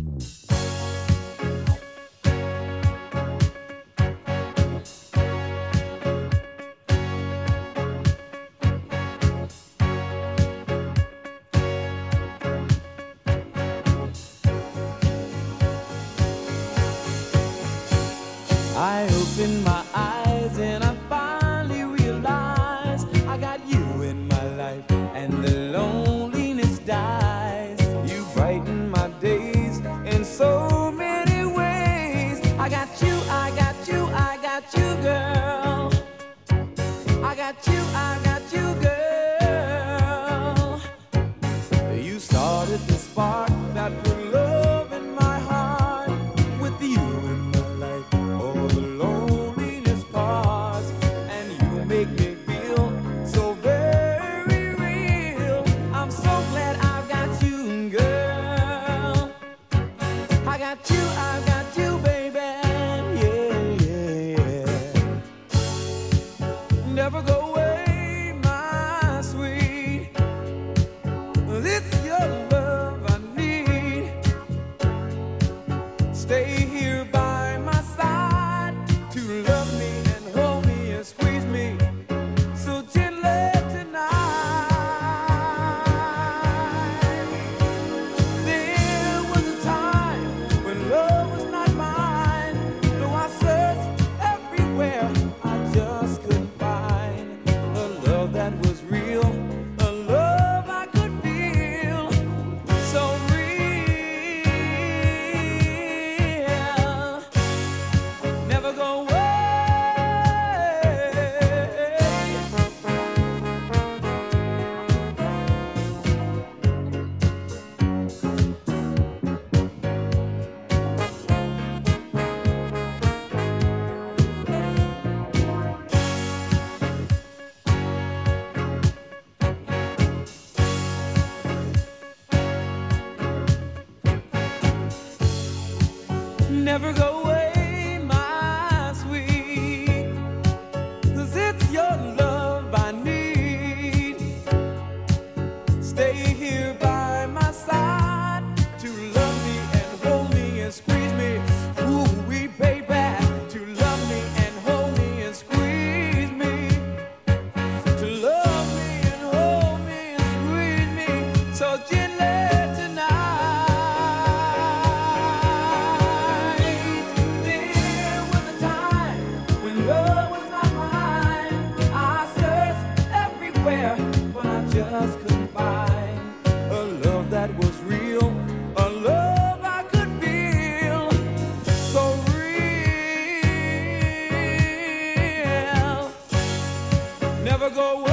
I open my eyes and I finally realize I got you in my life and the loneliness dies. You brighten my days in so many ways. I got you, I got you, I got you, girl. I got you, I got you, girl. You started the spark that put love in my heart. With you in my life, all the loneliness pause, and you make me feel so very real. I'm so glad I've got you, girl. I got you, I got you, baby. Yeah, yeah, yeah. Never go away, my sweet. It's your love I need. Stay here by my side to love me and hold me and squeeze me so gently tonight. There was a time when love was not mine. Though I searched everywhere, I just couldn't find a love that was real, a love I could feel so real. Never go away. Never go away, my sweet, 'cause it's your love I need. Stay here by my side to love me and hold me and squeeze me. Ooh, we baby, to love me and hold me and squeeze me. To love me and hold me and squeeze me so gently tonight. There was a time when love was not mine. I searched everywhere, but I just couldn't find a love that was real, a love I could feel so real. Never go away.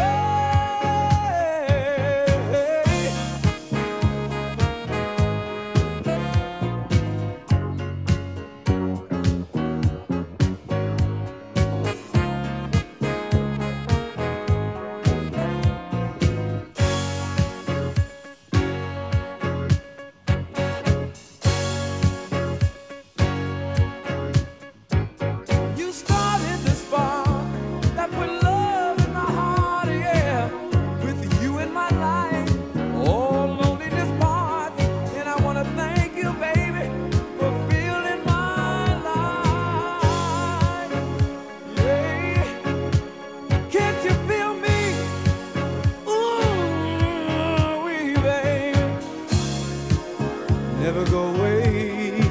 You started the spark that put love in my heart, yeah. With you in my life, all loneliness parts. And I wanna thank you, baby, for filling my life. Yeah. Can't you feel me? Ooh, baby. Never go away.